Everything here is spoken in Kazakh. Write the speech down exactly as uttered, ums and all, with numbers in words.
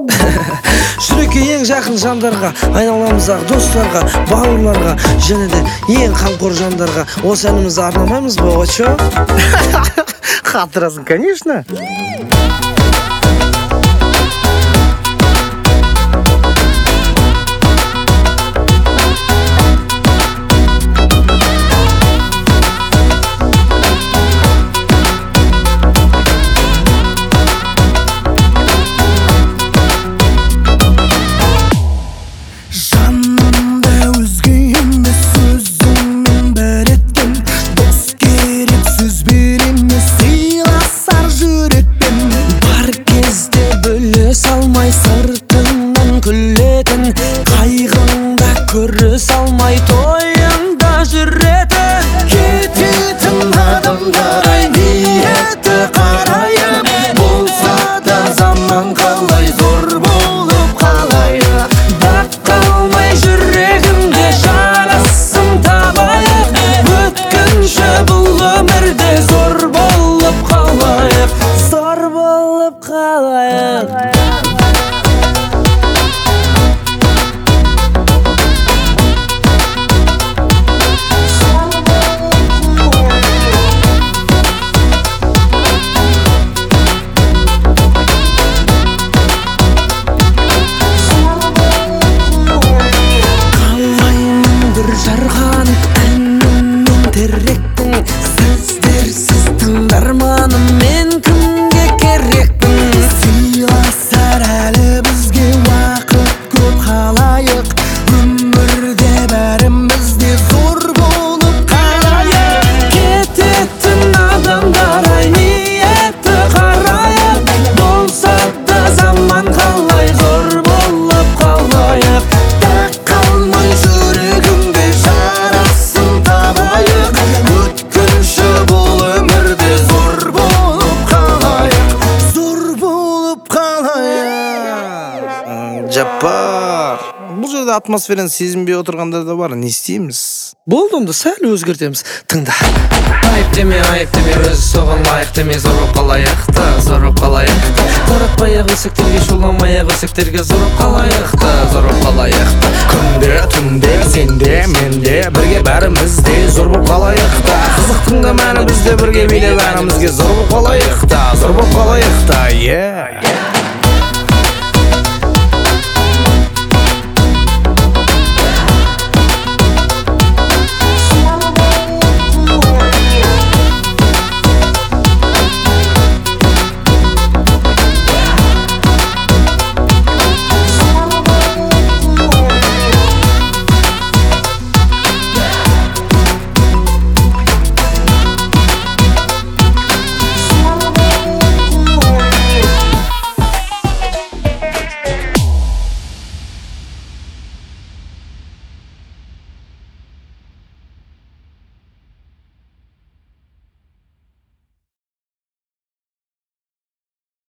жүрекке ең жақын жандарға, айналамыздағы достарға, бауырларға және де ең қамқор жандарға осы әнімізді арнамаймыз ба, очо? Қатырасың, конечно. Салмай сыртыңнан күлетін, қайғыңда көрі салмай тойыңда жүретін, кететін адамдар ай ниеті қарайып, болса да заман қалай зор болып қалайық, бақ қалмай жүрегімде жарасым табайық, өткінші бұл өмірде зор болып қалайық, зор болып қалайық. Жарған әніммен теректің, сіздерсіз тыңдарманым мен кімге керекпін? Сыйласар әлі бізге уақыт көп қалайық, өмірде бәріміз де зор болып қалайық, кететін адамдар ай ниеті қарайық, болса да заман қалай зор болып қалайық, тақ қалмай жүрегімде жарасым табайық, өткінші бұл өмірде зор болып қалайық, зор болып қалайық. Жаппар, бұл жерде атмосфераны сезінбей отырғандар да бар, не істейміз? Болды, онда сәл өзгертеміз. Тыңда. Айып деме, айып деме, өзі соған лайық деме, зор болып қалайық та, зор болып қалайық та, таратпай-ақ өсектерге, шуламай-ақ өсектерге, зор болып қалайық та, зор болып қалайық та, Күнде, түнде, сенде, менде, бірге бәрімізде зор болып қалайық та, қызықтың да мәні бізде бірге билеп әнімізге зор болып қалайық та, зор болып қалайық та, yeah.